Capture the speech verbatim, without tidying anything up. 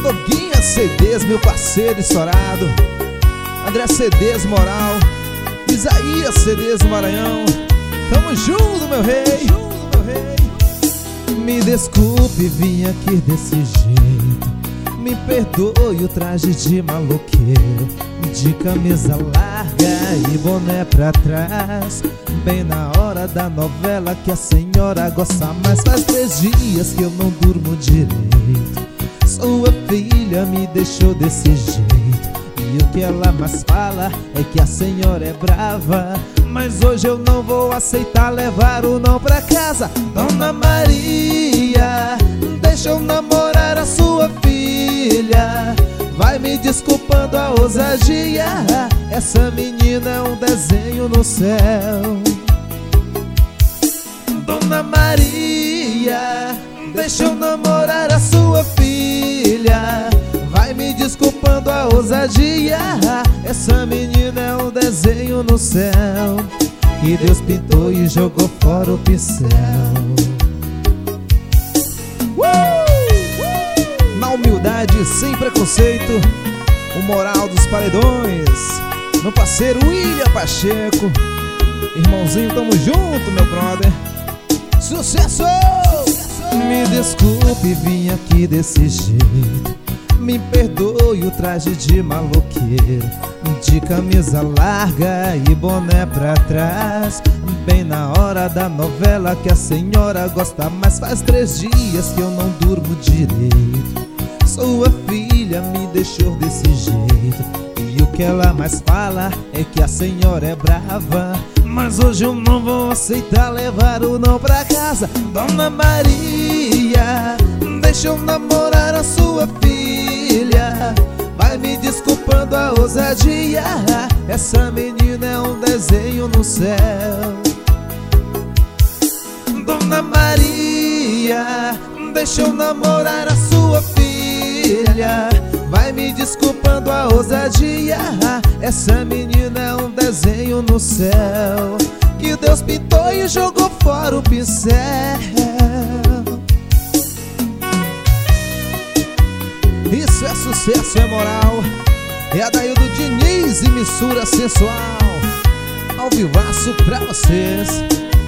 Doguinha C Ds, meu parceiro estourado. André C Ds Moral, Isaías C Ds Maranhão. Tamo junto, meu rei. Me desculpe, vim aqui desse jeito. Me perdoe o traje de maloqueiro, de camisa larga e boné pra trás, bem na hora da novela que a senhora gosta mais. Faz três dias que eu não durmo direito. Sua filha me deixou desse jeito, e o que ela mais fala é que a senhora é brava. Mas hoje eu não vou aceitar levar o não pra casa. Dona Maria, deixa eu namorar a sua filha. Vai me desculpando a ousadia, essa menina é um desenho no céu. Dona Maria, deixa eu namorar a sua filha. Vai me desculpando a ousadia, essa menina é um desenho no céu, que Deus pintou e jogou fora o pincel. uh! Na humildade, sem preconceito, o moral dos paredões. Meu parceiro William Pacheco. Irmãozinho, tamo junto, meu brother. Sucesso! Me desculpe, vim aqui desse jeito. Me perdoe o traje de maloqueiro, de camisa larga e boné pra trás, bem na hora da novela que a senhora gosta mais. Faz três dias que eu não durmo direito. Sua filha me deixou desse jeito, e o que ela mais fala é que a senhora é brava. Mas hoje eu não vou aceitar levar o não pra casa. Dona Maria, deixa eu namorar a sua filha. Vai me desculpando a ousadia, essa menina é um desenho no céu. Dona Maria, deixa eu namorar a sua filha. Vai me desculpando a ousadia, essa menina é um desenho no céu, que Deus pintou e jogou fora o pincel. Isso é sucesso, é moral. É Adaildo Diniz e Mistura Sensual, ao vivaço pra vocês.